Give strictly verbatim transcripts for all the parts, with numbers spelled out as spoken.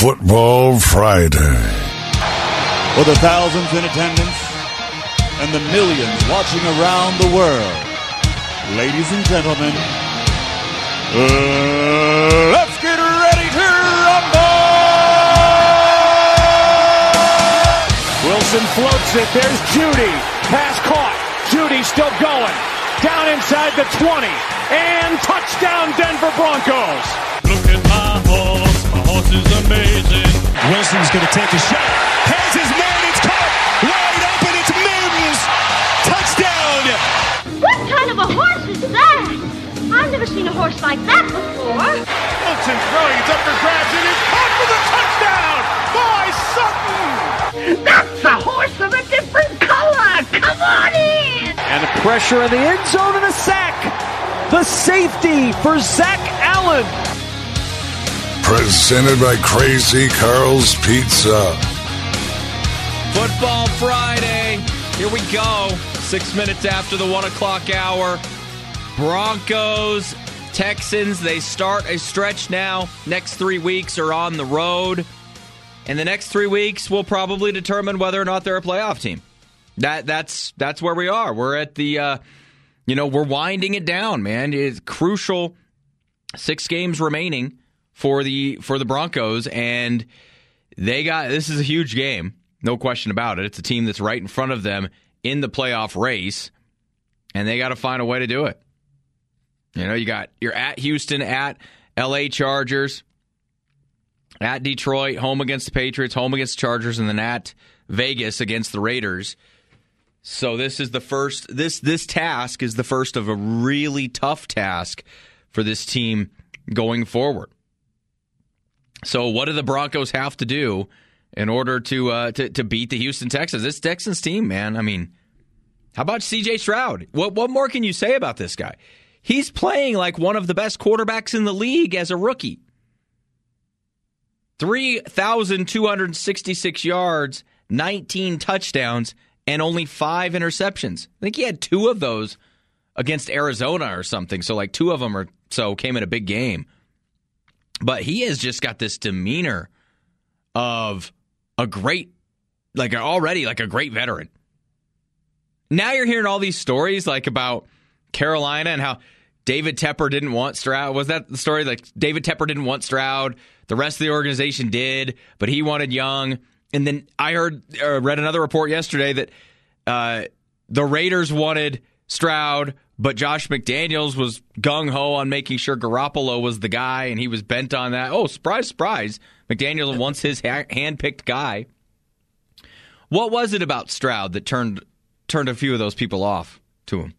Football Friday. For the thousands in attendance and the millions watching around the world, ladies and gentlemen, uh, let's get ready to rumble! Wilson floats it. There's Judy. Pass caught. Judy still going. Down inside the twenty. And touchdown Denver Broncos. Look at my horse. My horse is amazing. Wilson's going to take a shot. Has his man. It's caught. Wide open. It's Mims. Touchdown. What kind of a horse is that? I've never seen a horse like that before. Wilson throwing. It's up for grabs. And it's caught for the touchdown by Sutton. That's a horse of a different color. Come on in. And the pressure in the end zone and a sack. The safety for Zach Allen. Presented by Crazy Carl's Pizza. Football Friday. Here we go. Six minutes after the one o'clock hour. Broncos, Texans, they start a stretch now. Next three weeks are on the road. And the next three weeks will probably determine whether or not they're a playoff team. That that's that's where we are. We're at the, uh, you know, we're winding it down, man. It's crucial. Six games remaining for the for the Broncos, and they got this is a huge game, no question about it. It's a team that's right in front of them in the playoff race, and they got to find a way to do it. You know, you got you're at Houston, at L A Chargers, at Detroit, home against the Patriots, home against the Chargers, and then at Vegas against the Raiders. So this is the first. This this task is the first of a really tough task for this team going forward. So what do the Broncos have to do in order to uh, to, to beat the Houston Texans? This Texans team, man. I mean, how about C J Stroud? What what more can you say about this guy? He's playing like one of the best quarterbacks in the league as a rookie. three thousand two hundred sixty-six yards, nineteen touchdowns, and only five interceptions. I think he had two of those against Arizona or something. So like two of them or so came in a big game. But he has just got this demeanor of a great, like already like a great veteran. Now you're hearing all these stories like about Carolina and how David Tepper didn't want Stroud. Was that the story? Like David Tepper didn't want Stroud. The rest of the organization did, but he wanted Young. And then I heard, uh, read another report yesterday that uh, the Raiders wanted Stroud, but Josh McDaniels was gung-ho on making sure Garoppolo was the guy, and he was bent on that. Oh, surprise, surprise. McDaniels wants his ha- hand-picked guy. What was it about Stroud that turned turned a few of those people off to him?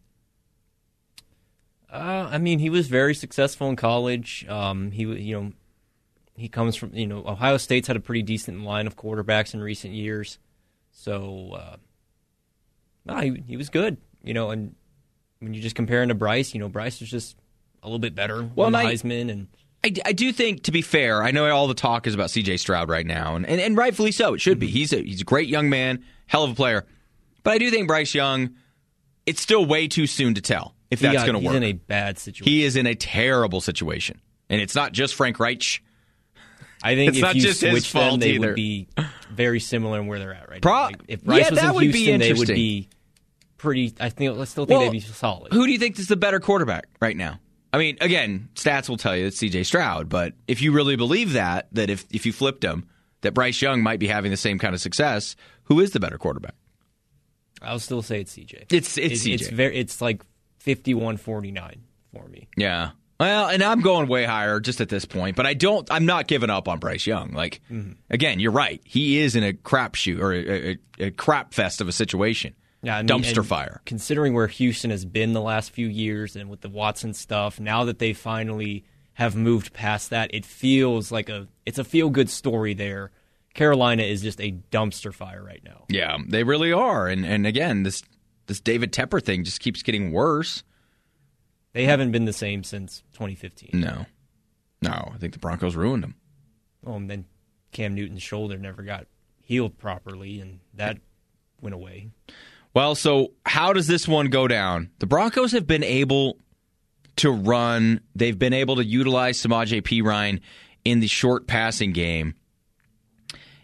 Uh, I mean, he was very successful in college. Um, he, you know, he comes from, you know, Ohio State's had a pretty decent line of quarterbacks in recent years. So, uh, no, he, he was good, you know, and when you just compare him to Bryce, you know, Bryce was just a little bit better well, than I, Heisman. And I, I do think, to be fair, I know all the talk is about C J Stroud right now, and, and, and rightfully so. It should be. He's a, he's a great young man, hell of a player. But I do think Bryce Young, it's still way too soon to tell if that's going to work. He's in a bad situation. He is in a terrible situation. And it's not just Frank Reich. I think it's if not you just switch them, they either. would be very similar in where they're at right Pro- now. Like if Bryce yeah, was that in would Houston, be they would be pretty. I think I still think well, they'd be solid. Who do you think is the better quarterback right now? I mean, again, stats will tell you it's C J Stroud, but if you really believe that, that if, if you flipped him, that Bryce Young might be having the same kind of success, who is the better quarterback? I'll still say it's C J. It's it's, it's C J. It's very. It's like fifty-one forty-nine for me. Yeah. Well, and I'm going way higher just at this point, but I don't. I'm not giving up on Bryce Young. Like mm-hmm. again, you're right. He is in a crapshoot or a, a, a crap fest of a situation. Yeah, I mean, dumpster fire. Considering where Houston has been the last few years and with the Watson stuff, now that they finally have moved past that, it feels like a it's a feel good story there. Carolina is just a dumpster fire right now. Yeah, they really are. And and again, this this David Tepper thing just keeps getting worse. They haven't been the same since twenty fifteen. No. No, I think the Broncos ruined them. Oh, and then Cam Newton's shoulder never got healed properly, and that went away. Well, so how does this one go down? The Broncos have been able to run. They've been able to utilize Samaje Perine in the short passing game.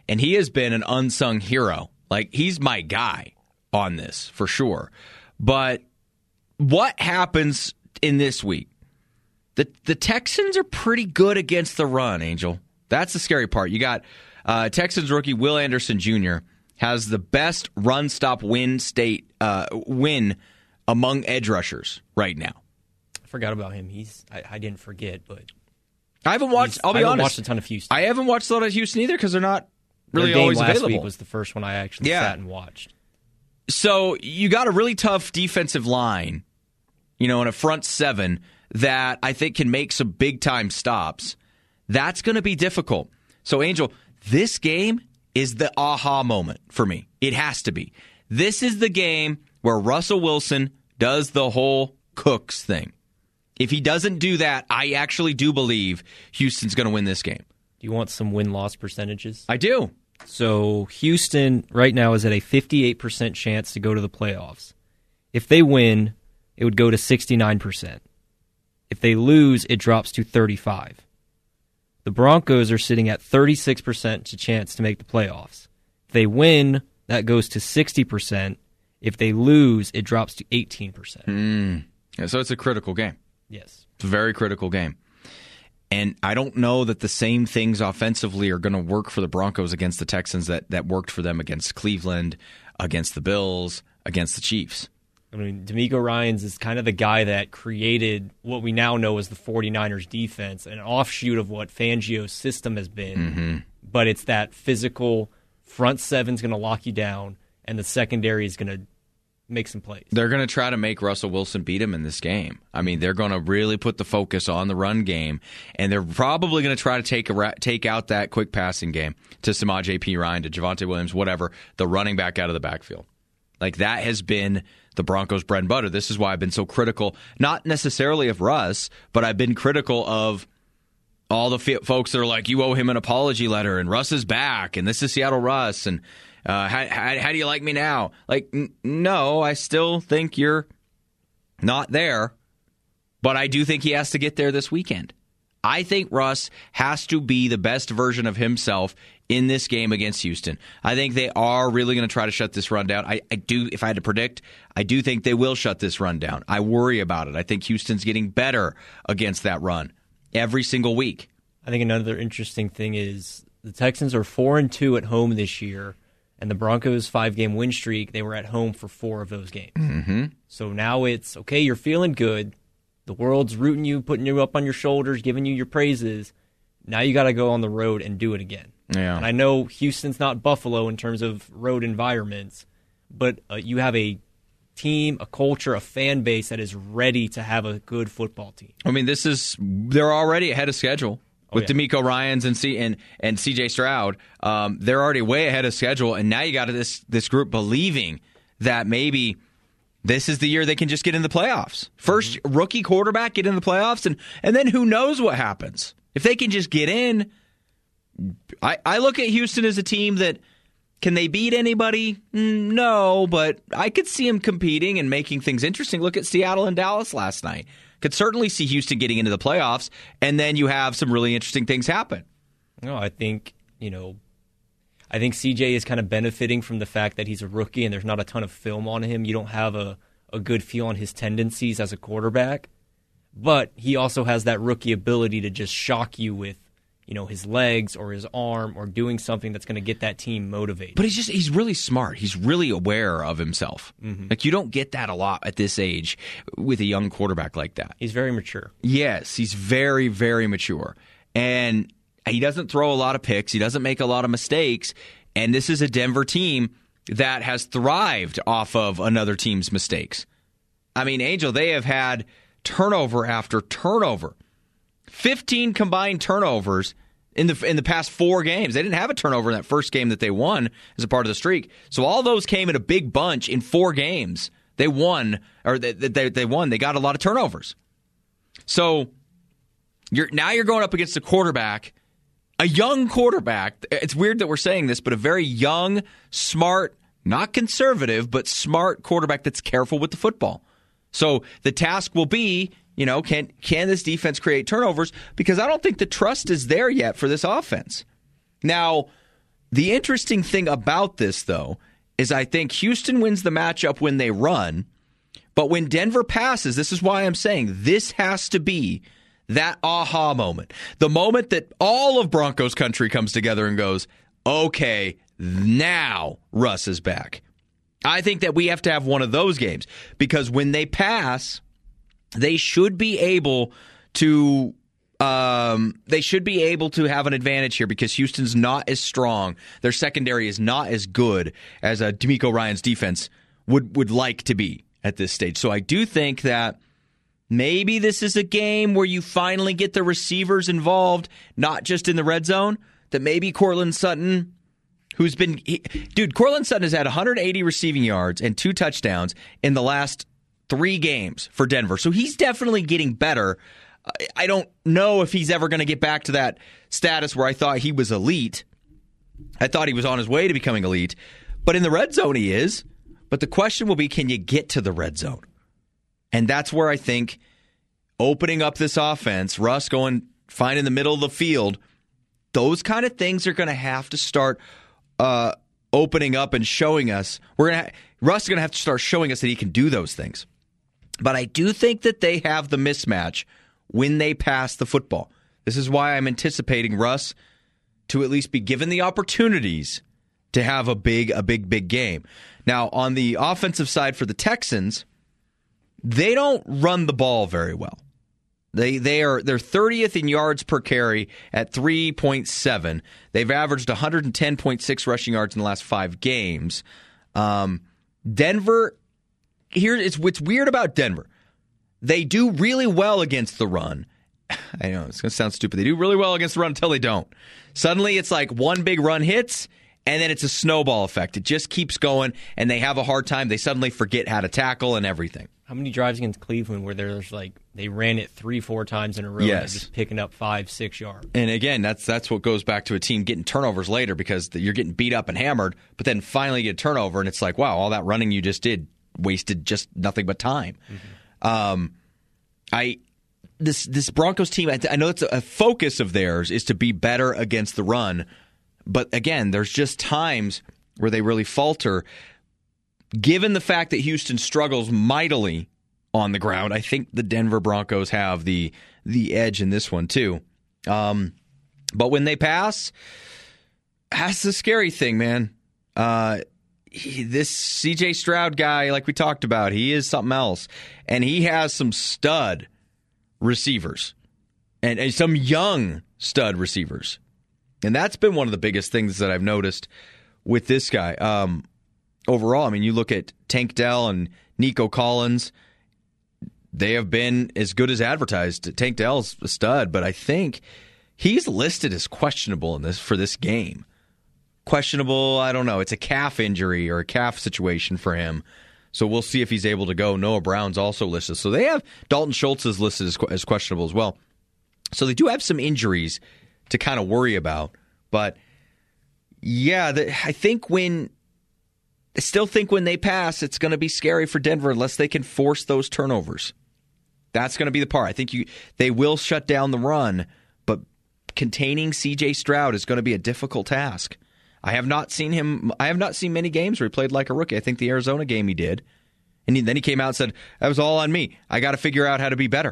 and he has been an unsung hero. Like, he's my guy on this, for sure. But what happens in this week? The the Texans are pretty good against the run, Angel. That's the scary part. You got uh, Texans rookie Will Anderson Junior has the best run-stop win state uh, win among edge rushers right now. I forgot about him. He's I, I didn't forget, but I haven't watched. I'll be I haven't honest. watched a ton of Houston. I haven't watched a lot of Houston either because they're not really Their game always last available. Week was the first one I actually Yeah. sat and watched. So you got a really tough defensive line, you know, and a front seven that I think can make some big time stops. That's going to be difficult. So, Angel, this game is the aha moment for me. It has to be. This is the game where Russell Wilson does the whole Cooks thing. If he doesn't do that, I actually do believe Houston's going to win this game. Do you want some win-loss percentages? I do. So Houston right now is at a fifty-eight percent chance to go to the playoffs. If they win, it would go to sixty-nine percent. If they lose, it drops to thirty-five. The Broncos are sitting at thirty-six percent to chance to make the playoffs. If they win, that goes to sixty percent. If they lose, it drops to eighteen percent. Mm. Yeah, so it's a critical game. Yes. It's a very critical game. And I don't know that the same things offensively are going to work for the Broncos against the Texans that, that worked for them against Cleveland, against the Bills, against the Chiefs. I mean, D'Amico Ryans is kind of the guy that created what we now know as the 49ers defense, an offshoot of what Fangio's system has been. Mm-hmm. But it's that physical front seven's going to lock you down, and the secondary is going to make some plays. They're going to try to make Russell Wilson beat him in this game. I mean, they're going to really put the focus on the run game, and they're probably going to try to take a, take out that quick passing game to Samaje Perine, to Javonte Williams, whatever, the running back out of the backfield. Like, that has been the Broncos' bread and butter. This is why I've been so critical, not necessarily of Russ, but I've been critical of all the f- folks that are like, you owe him an apology letter, and Russ is back, and this is Seattle Russ, and uh, how, how, how do you like me now? Like, n- no, I still think you're not there, but I do think he has to get there this weekend. I think Russ has to be the best version of himself in this game against Houston. I think they are really going to try to shut this run down. I, I do, if I had to predict, I do think they will shut this run down. I worry about it. I think Houston's getting better against that run every single week. I think another interesting thing is the Texans are four and two at home this year, and the Broncos' five-game win streak, they were at home for four of those games. Mm-hmm. So now it's, okay, you're feeling good. The world's rooting you, putting you up on your shoulders, giving you your praises. Now you got to go on the road and do it again. Yeah. And I know Houston's not Buffalo in terms of road environments, but uh, you have a team, a culture, a fan base that is ready to have a good football team. I mean, this is they're already ahead of schedule with oh, yeah. D'Amico Ryans and C and and C J Stroud. Um, they're already way ahead of schedule, and now you got this this group believing that maybe this is the year they can just get in the playoffs. First mm-hmm. rookie quarterback get in the playoffs, and and then who knows what happens if they can just get in. I, I look at Houston as a team that, can they beat anybody? No, but I could see them competing and making things interesting. Look at Seattle and Dallas last night. Could certainly see Houston getting into the playoffs, and then you have some really interesting things happen. No, I think, you know, I think C J is kind of benefiting from the fact that he's a rookie and there's not a ton of film on him. You don't have a, a good feel on his tendencies as a quarterback, but he also has that rookie ability to just shock you with, you know, his legs or his arm or doing something that's going to get that team motivated. But he's just he's really smart. He's really aware of himself. Mm-hmm. Like, you don't get that a lot at this age with a young quarterback like that. He's very mature. Yes, he's very, very mature. And he doesn't throw a lot of picks. He doesn't make a lot of mistakes. And this is a Denver team that has thrived off of another team's mistakes. I mean, Angel, they have had turnover after turnover. fifteen combined turnovers in the in the past four games. They didn't have a turnover in that first game that they won as a part of the streak. So all those came in a big bunch in four games. They won, or they they, they won. They got a lot of turnovers. So you're now you're going up against a quarterback, a young quarterback. It's weird that we're saying this, but a very young, smart, not conservative, but smart quarterback that's careful with the football. So the task will be, you know, can can this defense create turnovers? Because I don't think the trust is there yet for this offense. Now, The interesting thing about this, though, is I think Houston wins the matchup when they run, but when Denver passes, this is why I'm saying this has to be that aha moment. The moment that all of Broncos country comes together and goes, okay, now Russ is back. I think that we have to have one of those games because when they pass, they should be able to um, they should be able to have an advantage here because Houston's not as strong. Their secondary is not as good as a D'Amico Ryan's defense would would like to be at this stage. So I do think that maybe this is a game where you finally get the receivers involved, not just in the red zone, that maybe Courtland Sutton, who's been... He, dude, Courtland Sutton has had one hundred eighty receiving yards and two touchdowns in the last three games for Denver. So he's definitely getting better. I don't know if he's ever going to get back to that status where I thought he was elite. I thought he was on his way to becoming elite. But in the red zone he is. But the question will be, can you get to the red zone? And that's where I think opening up this offense, Russ going, finding the middle of the field, those kind of things are going to have to start uh, opening up and showing us. We're gonna ha- Russ is going to have to start showing us that he can do those things. But I do think that they have the mismatch when they pass the football. This is why I'm anticipating Russ to at least be given the opportunities to have a big, a big, big game. Now, on the offensive side for the Texans, they don't run the ball very well. They they are they're thirtieth in yards per carry at three point seven. They've averaged one hundred ten point six rushing yards in the last five games. Um, Denver, here it's what's weird about Denver. They do really well against the run. I know it's going to sound stupid. They do really well against the run until they don't. Suddenly, it's like one big run hits, and then it's a snowball effect. It just keeps going, and they have a hard time. They suddenly forget how to tackle and everything. How many drives against Cleveland where there's like they ran it three, four times in a row yes. and just picking up five, six yards? And again, that's that's what goes back to a team getting turnovers later because you're getting beat up and hammered, but then finally get a turnover, and it's like, wow, all that running you just did wasted just nothing but time. Mm-hmm. Um, I this this Broncos team, I, I know it's a, a focus of theirs is to be better against the run, but again, there's just times where they really falter. Given the fact that Houston struggles mightily on the ground, I think the Denver Broncos have the the edge in this one too. Um, but when they pass, that's the scary thing, man. Uh, he, this C J Stroud guy, like we talked about, he is something else. And he has some stud receivers and, and some young stud receivers. And that's been one of the biggest things that I've noticed with this guy. Um, overall, I mean, you look at Tank Dell and Nico Collins, they have been as good as advertised. Tank Dell's a stud, but I think he's listed as questionable in this for this game. Questionable, I don't know. It's a calf injury or a calf situation for him. So we'll see if he's able to go. Noah Brown's also listed. So they have Dalton Schultz is listed as, as questionable as well. So they do have some injuries to kind of worry about. But yeah, the, I think when I still think when they pass, it's going to be scary for Denver unless they can force those turnovers. That's going to be the part. I think you they will shut down the run, but containing C J Stroud is going to be a difficult task. I have not seen him. I have not seen many games where he played like a rookie. I think the Arizona game he did. And he, then he came out and said, that was all on me. I got to figure out how to be better.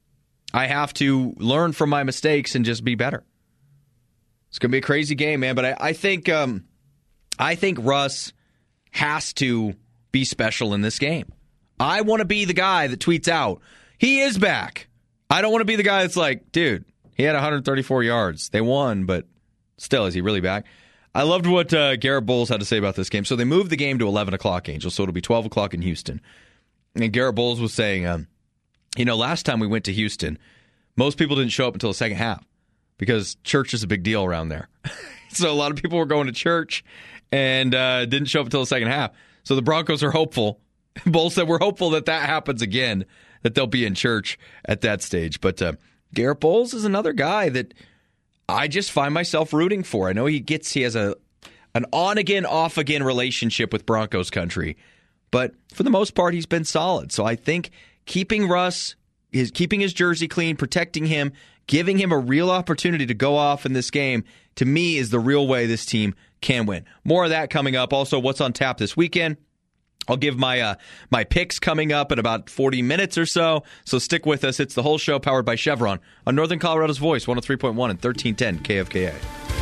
I have to learn from my mistakes and just be better. It's going to be a crazy game, man. But I, I think um, I think Russ has to be special in this game. I want to be the guy that tweets out, he is back. I don't want to be the guy that's like, dude, he had one hundred thirty-four yards. They won, but still, is he really back? I loved what uh, Garrett Bowles had to say about this game. So they moved the game to eleven o'clock, Angel, so it'll be twelve o'clock in Houston. And Garrett Bowles was saying, um, you know, last time we went to Houston, most people didn't show up until the second half because church is a big deal around there. So a lot of people were going to church and uh, didn't show up until the second half. So the Broncos are hopeful. Bowles said, we're hopeful that that happens again, that they'll be in church at that stage. But uh, Garrett Bowles is another guy that I just find myself rooting for. I know he gets he has a an on-again, off-again relationship with Broncos country, but for the most part, he's been solid. So I think keeping Russ his keeping his jersey clean, protecting him, giving him a real opportunity to go off in this game, to me, is the real way this team can win. More of that coming up. Also, what's on tap this weekend. I'll give my uh, my picks coming up in about forty minutes or so, so stick with us. It's the whole show powered by Chevron on Northern Colorado's Voice, one oh three point one and thirteen ten K F K A.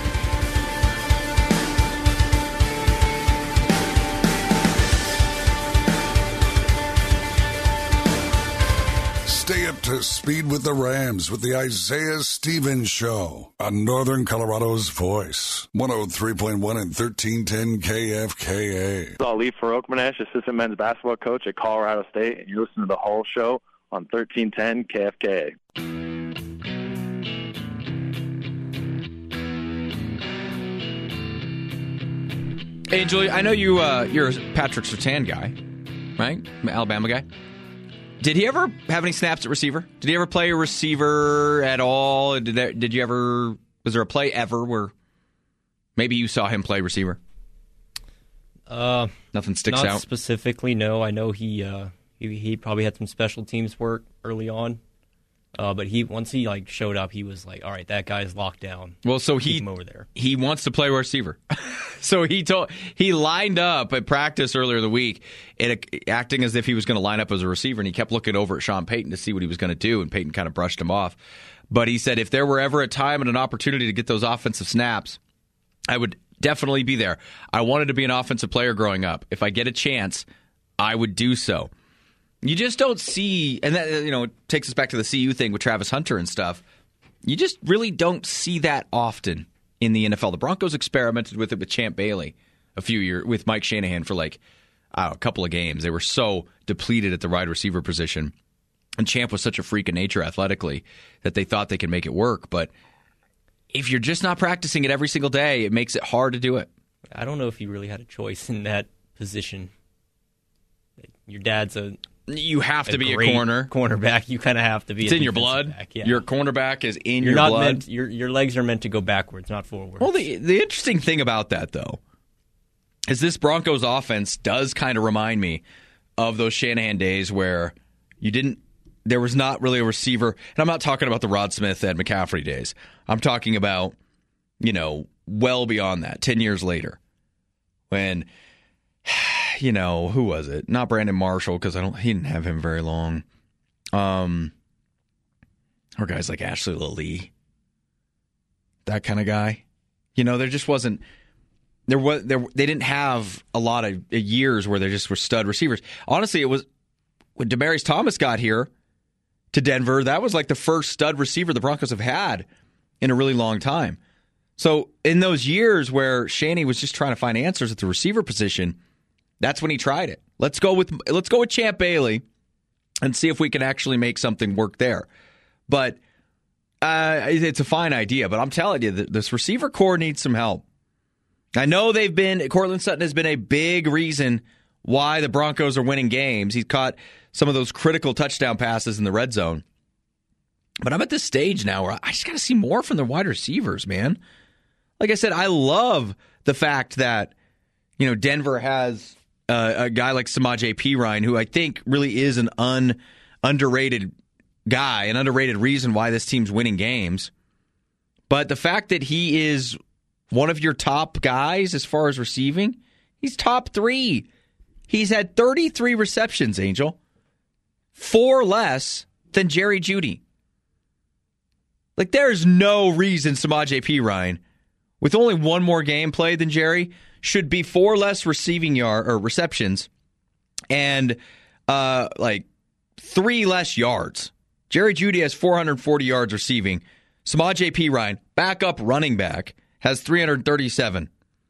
Stay up to speed with the Rams with the Isaiah Stevens Show on Northern Colorado's Voice, one oh three point one and thirteen ten K F K A. Ali Farokhmanesh, assistant men's basketball coach at Colorado State, and you listen to the whole show on thirteen ten K F K A. Hey, Julie, I know you, uh, you're a Patrick Surtain guy, right? Alabama guy. Did he ever have any snaps at receiver? Did he ever play a receiver at all? Did there, did you ever? Was there a play ever where maybe you saw him play receiver? Uh, Nothing sticks not out. Not specifically, no. I know he, uh, he he probably had some special teams work early on, uh, but he once he like showed up, he was like, all right, that guy's locked down. Well, so Keep he him over there. He wants to play receiver. So he told he lined up at practice earlier in the week, and acting as if he was going to line up as a receiver, and he kept looking over at Sean Payton to see what he was going to do, and Payton kind of brushed him off. But he said if there were ever a time and an opportunity to get those offensive snaps, I would definitely be there. I wanted to be an offensive player growing up. If I get a chance, I would do so. You just don't see, and that, you know, it takes us back to the C U thing with Travis Hunter and stuff. You just really don't see that often in the N F L. The Broncos experimented with it with Champ Bailey a few years, with Mike Shanahan for like uh, a couple of games. They were so depleted at the wide receiver position. And Champ was such a freak of nature athletically that they thought they could make it work. But if you're just not practicing it every single day, it makes it hard to do it. I don't know if you really had a choice in that position. Your dad's a You have to a be a great corner. cornerback. You kind of have to be. It's a in your blood. back, yeah. Your cornerback is in You're your not blood. meant. Your your legs are meant to go backwards, not forwards. Well, the the interesting thing about that, though, is this Broncos offense does kind of remind me of those Shanahan days where you didn't. There was not really a receiver, and I'm not talking about the Rod Smith and McCaffrey days. I'm talking about, you know, well beyond that, ten years later, when, you know, who was it? Not Brandon Marshall, because I don't. He didn't have him very long. Um, or guys like Ashley Lee, that kind of guy. You know, there just wasn't. There was there. They didn't have a lot of years where they just were stud receivers. Honestly, it was when Demaryius Thomas got here to Denver. That was like the first stud receiver the Broncos have had in a really long time. So in those years where Shanny was just trying to find answers at the receiver position, that's when he tried it. Let's go with let's go with Champ Bailey and see if we can actually make something work there. But uh, it's a fine idea. But I'm telling you, this receiver core needs some help. I know they've been Cortland Sutton has been a big reason why the Broncos are winning games. He's caught some of those critical touchdown passes in the red zone. But I'm at this stage now where I just got to see more from the wide receivers, man. Like I said, I love the fact that, you know, Denver has uh, a guy like Samaje Perine, who I think really is an un, underrated guy, an underrated reason why this team's winning games. But the fact that he is one of your top guys as far as receiving, he's top three. He's had thirty-three receptions, Angel. Four less than Jerry Jeudy. Like, there's no reason Samaje Perine, with only one more game played than Jerry, should be four less receiving yard or receptions and uh, like three less yards. Jerry Jeudy has four hundred forty yards receiving. Samaje Perine, backup running back, has three hundred thirty-seven.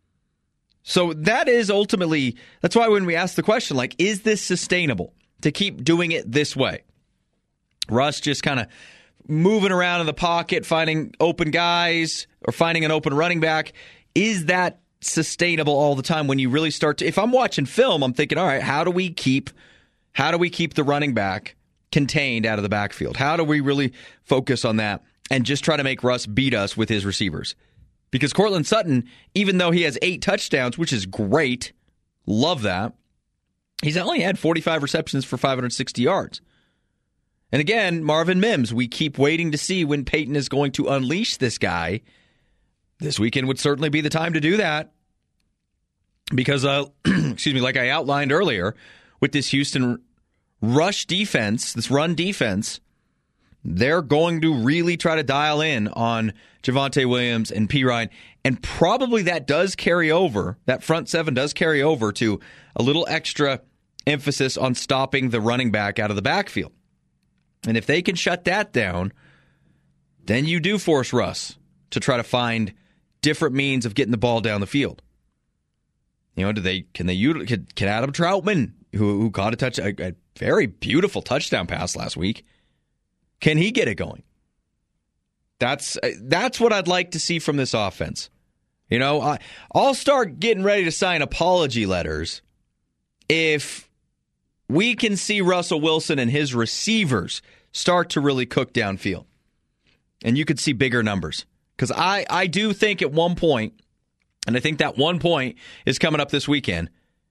So that is ultimately, that's why when we ask the question, like, is this sustainable to keep doing it this way? Russ just kind of moving around in the pocket, finding open guys or finding an open running back. Is that sustainable all the time when you really start to, if I'm watching film, I'm thinking, all right, how do we keep, how do we keep the running back contained out of the backfield? How do we really focus on that and just try to make Russ beat us with his receivers? Because Cortland Sutton, even though he has eight touchdowns, which is great, love that, he's only had forty-five receptions for five hundred sixty yards. And again, Marvin Mims, we keep waiting to see when Peyton is going to unleash this guy. This weekend would certainly be the time to do that. Because, uh, excuse me, like I outlined earlier, with this Houston rush defense, this run defense, they're going to really try to dial in on Javonte Williams and Perine. And probably that does carry over, that front seven does carry over to a little extra emphasis on stopping the running back out of the backfield. And if they can shut that down, then you do force Russ to try to find different means of getting the ball down the field. You know, do they can they can, can Adam Troutman, who who caught a touch a, a very beautiful touchdown pass last week, can he get it going? That's that's what I'd like to see from this offense. You know, I, I'll start getting ready to sign apology letters if we can see Russell Wilson and his receivers start to really cook downfield. And you could see bigger numbers. Because I, I do think at one point, and I think that one point is coming up this weekend,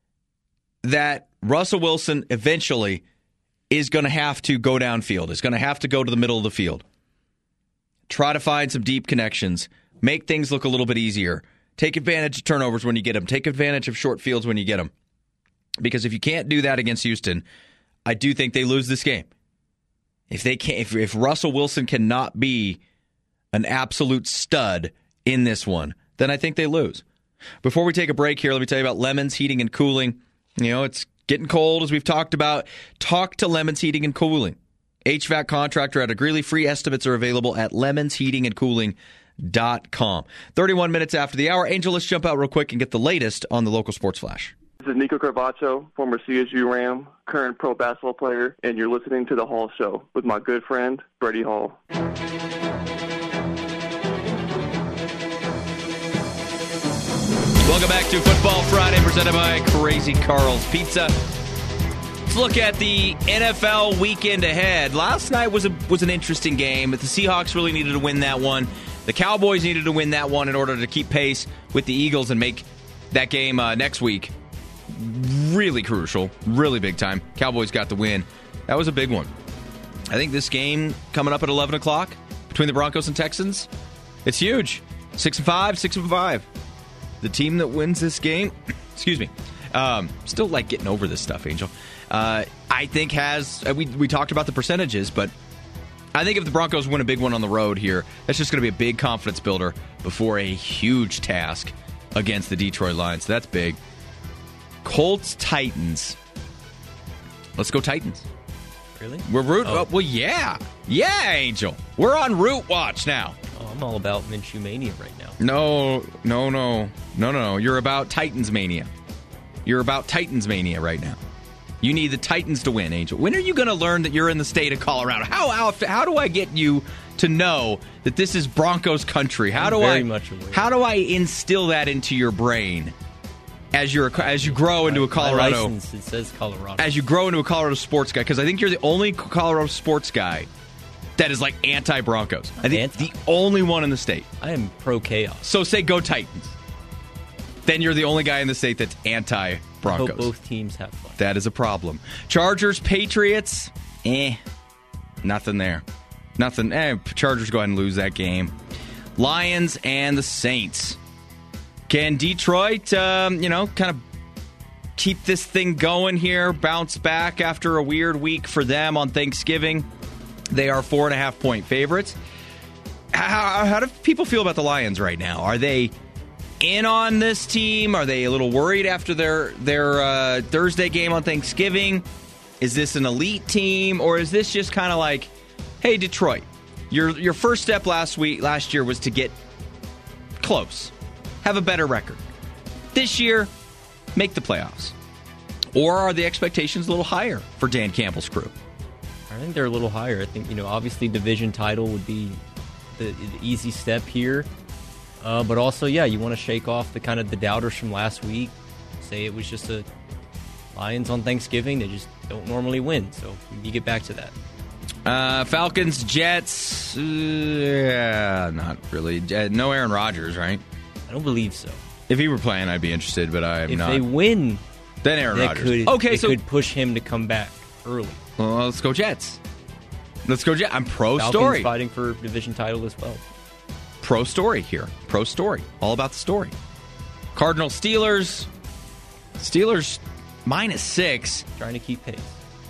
that Russell Wilson eventually is going to have to go downfield, is going to have to go to the middle of the field. Try to find some deep connections, make things look a little bit easier, take advantage of turnovers when you get them, take advantage of short fields when you get them. Because if you can't do that against Houston, I do think they lose this game. If they can't, if, if Russell Wilson cannot be an absolute stud in this one, then I think they lose. Before we take a break here, let me tell you about Lemons Heating and Cooling. You know, it's getting cold, as we've talked about. Talk to Lemons Heating and Cooling. H V A C contractor out of Greeley. Free estimates are available at lemons heating and cooling dot com. thirty-one minutes after the hour. Angel, let's jump out real quick and get the latest on the local sports flash. This is Nico Carvacho, former C S U Ram, current pro basketball player, and you're listening to The Hall Show with my good friend, Freddie Hall. Welcome back to Football Friday, presented by Crazy Carl's Pizza. Let's look at the N F L weekend ahead. Last night was a, was an interesting game, but the Seahawks really needed to win that one. The Cowboys needed to win that one in order to keep pace with the Eagles and make that game uh, next week really crucial, really big time. Cowboys got the win. That was a big one. I think this game coming up at eleven o'clock between the Broncos and Texans, it's huge. Six and five, six and five. The team that wins this game, excuse me, um, still like getting over this stuff, Angel. Uh, I think has, we, we talked about the percentages, but I think if the Broncos win a big one on the road here, that's just going to be a big confidence builder before a huge task against the Detroit Lions. So that's big. Colts, Titans. Let's go Titans. Really? We're root. Oh. Uh, well, yeah. Yeah, Angel. We're on root watch now. Oh, I'm all about Minshew Mania right now. No, no, no. No, no, no. You're about Titans Mania. You're about Titans Mania right now. You need the Titans to win, Angel. When are you going to learn that you're in the state of Colorado? How how, how do I get you to know that this is Broncos country? How I'm do very I much aware. How do I instill that into your brain as you're as you grow into a Colorado? My license, it says Colorado. As you grow into a Colorado sports guy, because I think you're the only Colorado sports guy that is like anti-Broncos. I think Anti- the only one in the state. I am pro-chaos. So say go Titans. Then you're the only guy in the state that's anti-Broncos. I hope both teams have fun. That is a problem. Chargers, Patriots, eh, nothing there. Nothing. Eh, Chargers go ahead and lose that game. Lions and the Saints. Can Detroit, um, you know, kind of keep this thing going here, bounce back after a weird week for them on Thanksgiving? They are four and a half point favorites. How, how do people feel about the Lions right now? Are they in on this team? Are they a little worried after their their uh, Thursday game on Thanksgiving? Is this an elite team, or is this just kind of like, hey, Detroit, your your first step last week last year was to get close, have a better record. This year, make the playoffs. Or are the expectations a little higher for Dan Campbell's crew? I think they're a little higher. I think, you know, obviously division title would be the, the easy step here. Uh, but also, yeah, you want to shake off the kind of the doubters from last week. Say it was just a Lions on Thanksgiving. They just don't normally win. So you get back to that. Uh, Falcons, Jets. Uh, yeah, not really. Uh, no Aaron Rodgers, right? I don't believe so. If he were playing, I'd be interested, but I'm if not. If they win, then Aaron they Rodgers. Could, okay, they so could push him to come back early. Well, let's go Jets. Let's go, Jack. I'm pro Falcons story. Fighting for division title as well. Pro story here. Pro story. All about the story. Cardinals, Steelers. Steelers minus six. Trying to keep pace.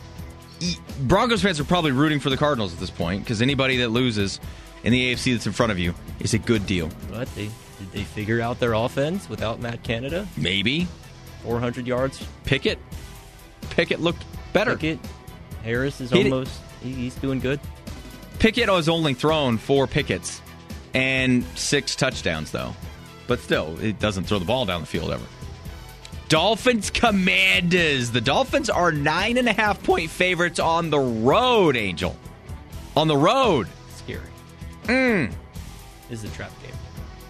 Broncos fans are probably rooting for the Cardinals at this point because anybody that loses in the A F C that's in front of you is a good deal. But they did they figure out their offense without Matt Canada? Maybe. four hundred yards. Pickett. Pickett looked better. Pickett. Harris is He almost, he, he's doing good. Pickett has only thrown four Picketts and six touchdowns, though. But still, it doesn't throw the ball down the field ever. Dolphins Commanders. The Dolphins are nine and a half point favorites on the road, Angel. On the road. Scary. Mm. This is a trap game.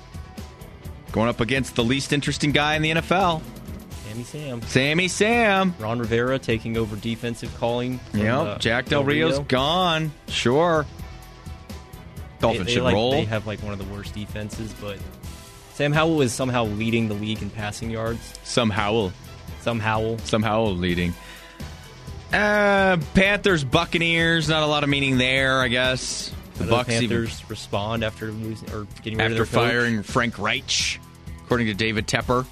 Going up against the least interesting guy in the N F L. Sammy Sam. Sammy Sam. Ron Rivera taking over defensive calling. From, Yep. uh, Jack Del Rio's Rio. gone. Sure. Dolphins they, they should like, roll. They have like one of the worst defenses, but Sam Howell is somehow leading the league in passing yards. Some Howell. Some Howell. Some Howell leading. Uh, Panthers, Buccaneers. Not a lot of meaning there, I guess. The The Bucks Panthers even, respond after losing or getting rid after of their coach. firing Frank Reich, according to David Tepper.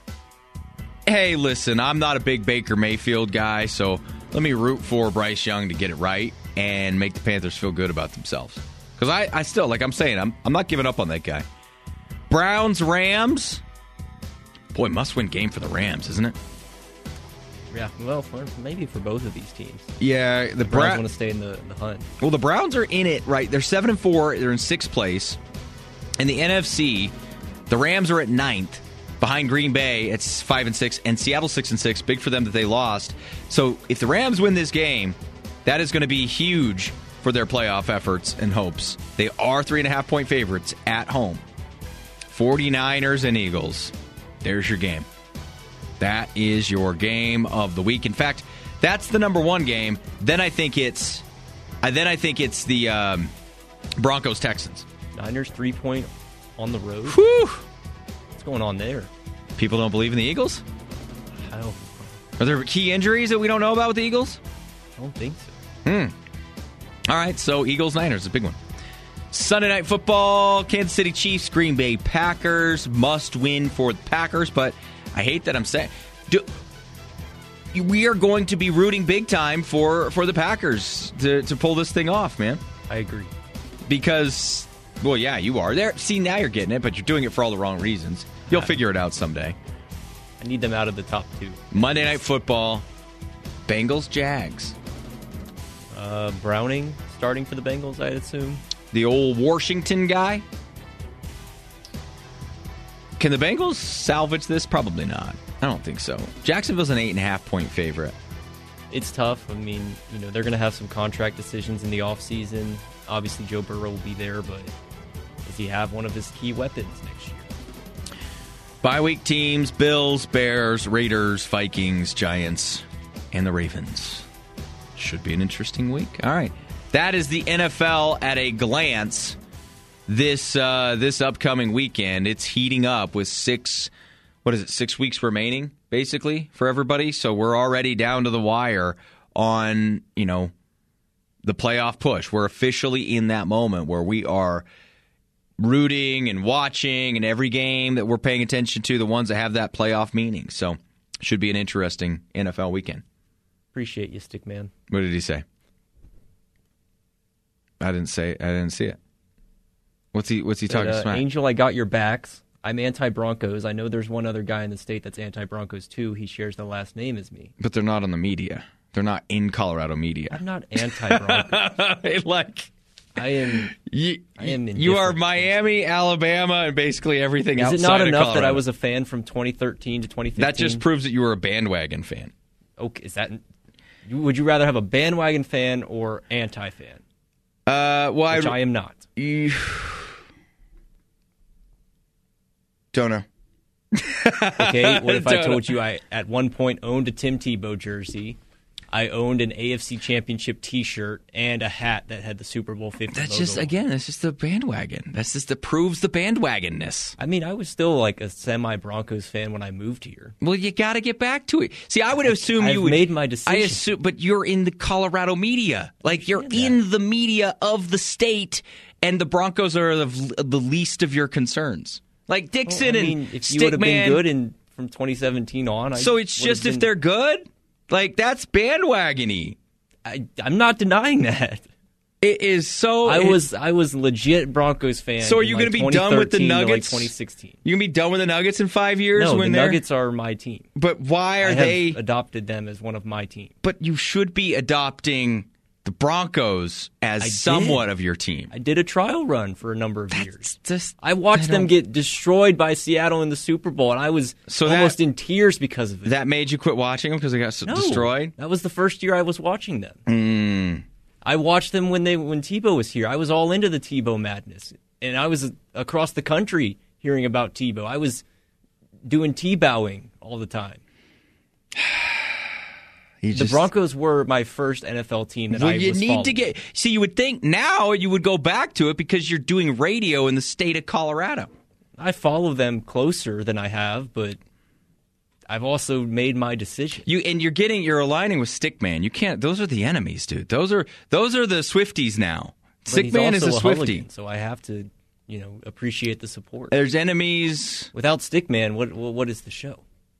Hey, listen, I'm not a big Baker Mayfield guy, so let me root for Bryce Young to get it right and make the Panthers feel good about themselves. Because I, I still, like I'm saying, I'm, I'm not giving up on that guy. Browns, Rams. Boy, must-win game for the Rams, isn't it? Yeah, well, for, maybe for both of these teams. Yeah, the, The Browns Bra- want to stay in the, the hunt. Well, the Browns are in it, right? They're seven and four. They're in sixth place. In the N F C, the Rams are at ninth, behind Green Bay at five and six, and Seattle six and six. Big for them that they lost. So if the Rams win this game, that is going to be huge for their playoff efforts and hopes. They are three and a half point favorites at home. forty-niners and Eagles. There's your game. That is your game of the week. In fact, that's the number one game. Then I think it's, uh, then I think it's the um, Broncos Texans. Niners three point on the road. Whew. What's going on there? People don't believe in the Eagles? I don't, Are there key injuries that we don't know about with the Eagles? I don't think so. Hmm. All right, so Eagles Niners, a big one. Sunday Night Football, Kansas City Chiefs, Green Bay Packers. Must win for the Packers, but I hate that I'm saying. Do, we are going to be rooting big time for, for the Packers to, to pull this thing off, man. I agree. Because, well, yeah, you are. There. See, now you're getting it, but you're doing it for all the wrong reasons. You'll figure it out someday. I need them out of the top two. Monday Night Football, Bengals, Jags. Uh, Browning starting for the Bengals, I assume. The old Washington guy. Can the Bengals salvage this? Probably not. I don't think so. Jacksonville's an eight and a half point favorite. It's tough. I mean, you know, they're going to have some contract decisions in the offseason. Obviously, Joe Burrow will be there, but does he have one of his key weapons next year? Bye week teams: Bills, Bears, Raiders, Vikings, Giants, and the Ravens. Should be an interesting week. All right. That is the N F L at a glance. This uh, this upcoming weekend, it's heating up with six, what is it, six weeks remaining, basically, for everybody. So we're already down to the wire on, you know, the playoff push. We're officially in that moment where we are rooting and watching, and every game that we're paying attention to, the ones that have that playoff meaning. So should be an interesting N F L weekend. Appreciate you, Stickman. What did he say? I didn't say. I didn't see it. What's he? What's he talking uh, smack? Angel, I got your backs. I'm anti-Broncos. I know there's one other guy in the state that's anti-Broncos too. He shares the last name as me. But they're not on the media. They're not in Colorado media. I'm not anti-Broncos. like I am. You, I am. You are Miami, Alabama, and basically everything Is outside it not of enough Colorado. that I was a fan from twenty thirteen to twenty fifteen? That just proves that you were a bandwagon fan. Okay, is that? Would you rather have a bandwagon fan or anti-fan? Uh, well, Which I, I am not. You, don't know. Okay, what if I told you I at one point owned a Tim Tebow jersey? I owned an A F C Championship T-shirt and a hat that had the Super Bowl fifty That's logo just, on. again, that's just the bandwagon. That's just that proves the bandwagonness. I mean, I was still like a semi-Broncos fan when I moved here. Well, you got to get back to it. See, I would assume I've you would. made my decision. I assume, but you're in the Colorado media. Like, you're in the media of the state, and the Broncos are the, the least of your concerns. Like Dixon well, I mean, and if you would have been Stickman. good in, from twenty seventeen on. I So it's just been, if they're good? Like, that's bandwagony. I, I'm not denying that. It is so. I it, was I was legit Broncos fan. So are in you like going to be done with the Nuggets? Like twenty sixteen. You going to be done with the Nuggets in five years? No, when the they're, Nuggets are my team. But why are I have they adopted them as one of my team? But you should be adopting the Broncos as I somewhat did. of your team. I did a trial run for a number of That's years. Just, I watched I them don't- get destroyed by Seattle in the Super Bowl, and I was So almost that- in tears because of it. That made you quit watching them because they got s No, destroyed? that was the first year I was watching them. Mm. I watched them when they when Tebow was here. I was all into the Tebow madness, and I was across the country hearing about Tebow. I was doing T-bowing all the time. You The just- Broncos were my first N F L team that well, I you was need following. to get. See, you would think now you would go back to it because you're doing radio in the state of Colorado. I follow them closer than I have, but I've also made my decision. You and you're getting you're aligning with Stickman. You can't. Those are the enemies, dude. Those are those are the Swifties now. But he's Stickman is a also Swiftie. hooligan, so I have to, you know, appreciate the support. There's enemies. Without Stickman, what what what is the show?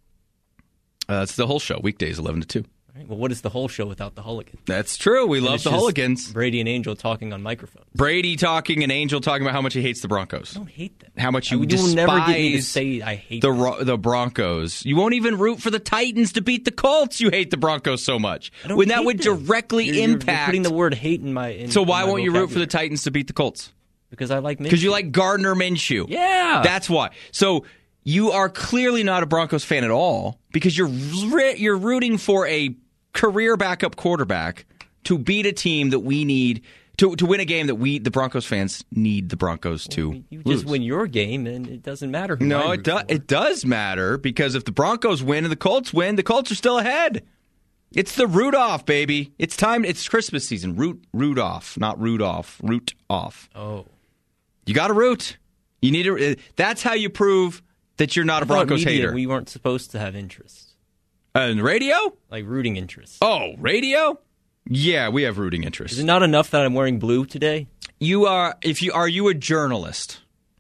Uh, it's the whole show, weekdays, eleven to two. Right? Well, what is the whole show without the Hooligans? That's true. We And love it's the just Hooligans. Brady and Angel talking on microphones. Brady talking and Angel talking about how much he hates the Broncos. I don't hate them. How much I you would- despise will never get me to say I hate the them. Ro- the Broncos. You won't even root for the Titans to beat the Colts. You hate the Broncos so much. I don't When that hate would them. directly You're- you're- impact. You're putting the word hate in my. In, so in why my won't you root for the vocabulary. Titans to beat the Colts? Because I like Because you Minshew. like Gardner Minshew. Yeah. That's why. So you are clearly not a Broncos fan at all because you're ri- you're rooting for a career backup quarterback to beat a team that we need to to win a game that we the Broncos fans need the Broncos to You lose. just win your game, and it doesn't matter. Who I No, root it does. for. It does matter because if the Broncos win and the Colts win, the Colts are still ahead. It's the root off, baby. It's time. It's Christmas season. Root, root off, not root off. Root off. Oh, You got to root. You need to. uh, That's how you prove that you're not I a thought Broncos media, hater. We weren't supposed to have interests, Uh, and radio? like rooting interests. Oh, radio? Yeah, we have rooting Is interests. it not enough that I'm wearing blue today? You are. If you are, you a journalist?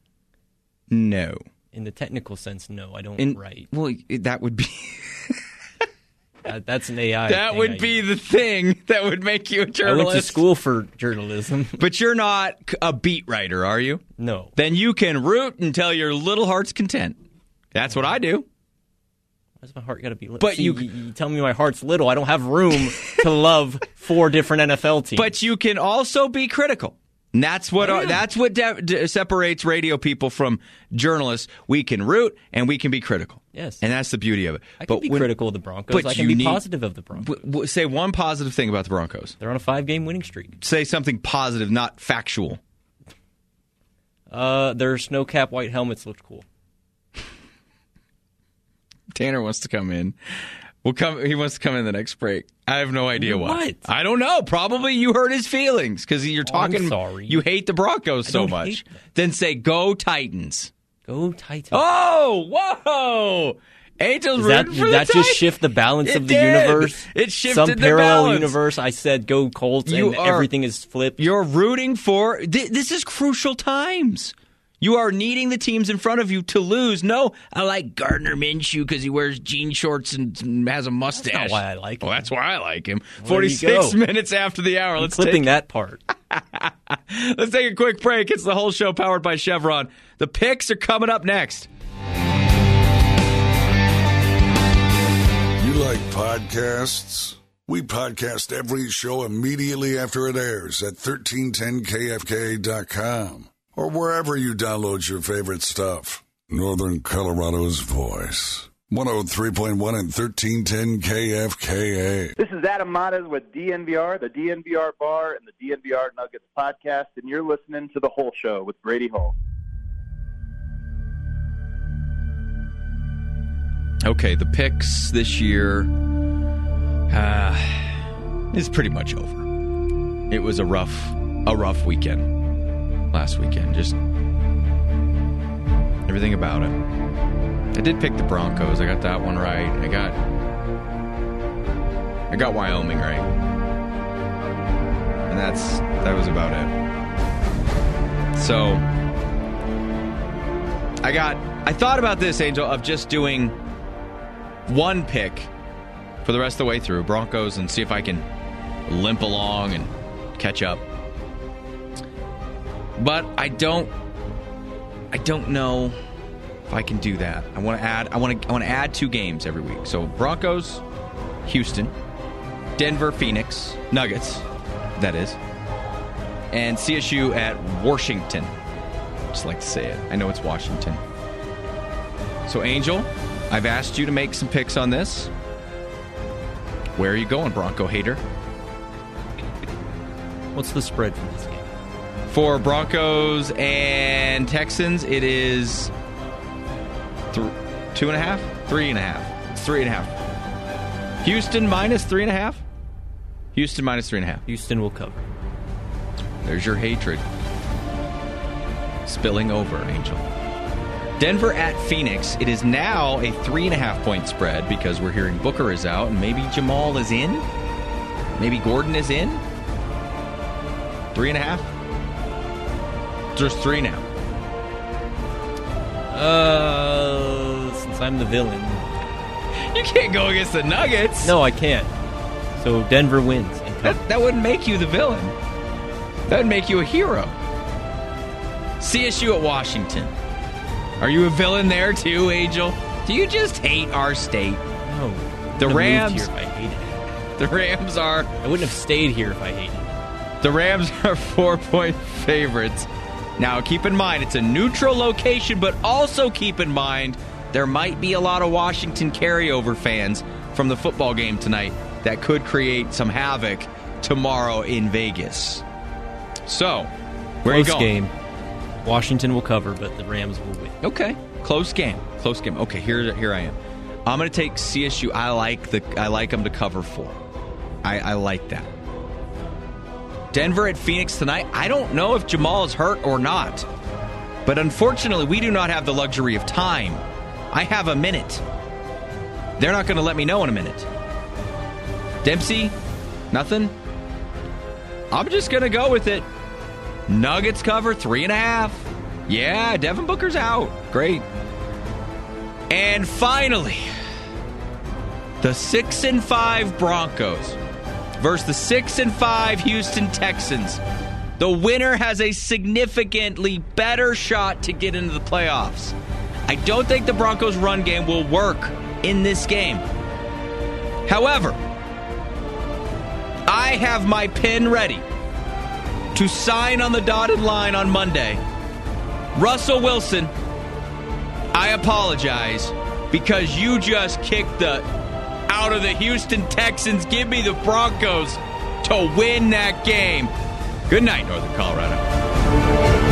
No. In the technical sense, no, I don't In, write. Well, that would be. That, that's an A I. That thing would I be use. the thing that would make you a I journalist. went to school for journalism. But you're not a beat writer, are you? No. Then you can root until your little heart's content. That's what I do. Why's my heart got to be little? But See, you- you, you tell me my heart's little. I don't have room to love four different N F L teams. But you can also be critical. And that's what I our, am. that's what de- de- separates radio people from journalists. We can root and we can be critical. Yes. And that's the beauty of it. I can but be when- critical of the Broncos. but I can you be need- positive of the Broncos. w- w- say one positive thing about the Broncos. They're on a five-game winning streak. Say something positive, not factual. Uh, their snow-capped white helmets looked cool. Tanner wants to come in. We'll come. He wants to come in the next break. I have no idea why. What? I don't know. Probably you hurt his feelings because you're Oh, I'm talking. sorry. You hate the Broncos I so don't much. hate them. Then say go Titans. Go Titans. Oh, whoa! Angels Does that, rooting for did the that just Titans. shift the balance It of the did. universe? It shifted Some the parallel balance. universe. I said go Colts, You and are- everything is flipped. You're rooting for. Th- this is crucial times. You are needing the teams in front of you to lose. No, I like Gardner Minshew because he wears jean shorts and has a mustache. That's not why I like him. Well, that's why I like him. Well, Forty-six there you go. minutes after the hour. I'm Let's clipping take, that part. let's take a quick break. It's the whole show powered by Chevron. The picks are coming up next. You like podcasts? We podcast every show immediately after it airs at thirteen ten K F K dot com or wherever you download your favorite stuff. Northern Colorado's voice. one oh three point one and thirteen ten K F K A. This is Adam Matas with D N V R, the D N V R Bar, and the D N V R Nuggets podcast, and you're listening to The Whole Show with Brady Hall. Okay, the picks this year. Uh, is pretty much over. It was a rough, a rough weekend last weekend. Just everything about it. I did pick the Broncos. I got that one right. I got, I got Wyoming right, and that's that was about it. So I got. I thought about this, Angel, of just doing one pick for the rest of the way through Broncos and see if I can limp along and catch up. But I don't I don't know if I can do that. I want to add I want to I want to add two games every week. So Broncos, Houston, Denver, Phoenix, Nuggets, that is. And C S U at Washington. Just like to say it. I know it's Washington. So Angel, I've asked you to make some picks on this. Where are you going, Bronco hater? What's the spread for this game? For Broncos and Texans, it is th- two and a half? Three and a half. It's three and a half. Houston minus three and a half? Houston minus three and a half. Houston will cover. There's your hatred. Spilling over, Angel. Denver at Phoenix. It is now a three and a half point spread because we're hearing Booker is out and maybe Jamal is in. Maybe Gordon is in. Three and a half. Just three now. Uh, since I'm the villain, you can't go against the Nuggets. No, I can't. So Denver wins. And that, that wouldn't make you the villain. That would make you a hero. C S U at Washington. Are you a villain there too, Angel? Do you just hate our state? No. The Rams. Here if I hated it. The Rams are. I wouldn't have stayed here if I hated it. The Rams are four-point favorites. Now, keep in mind, it's a neutral location, but also keep in mind there might be a lot of Washington carryover fans from the football game tonight that could create some havoc tomorrow in Vegas. So, where Close are you going? game. Washington will cover, but the Rams will win. Okay, close game. Close game. Okay, here, here I am. I'm going to take C S U. I like the. I like them to cover four. I, I like that. Denver at Phoenix tonight. I don't know if Jamal is hurt or not, but unfortunately, we do not have the luxury of time. I have a minute. They're not going to let me know in a minute. Dempsey, nothing. I'm just going to go with it. Nuggets cover three and a half. Yeah, Devin Booker's out. Great. And finally, the six and five Broncos versus the six and five Houston Texans. The winner has a significantly better shot to get into the playoffs. I don't think the Broncos' run game will work in this game. However, I have my pen ready to sign on the dotted line on Monday. Russell Wilson, I apologize because you just kicked the out of the Houston Texans. Give me the Broncos to win that game. Good night, Northern Colorado.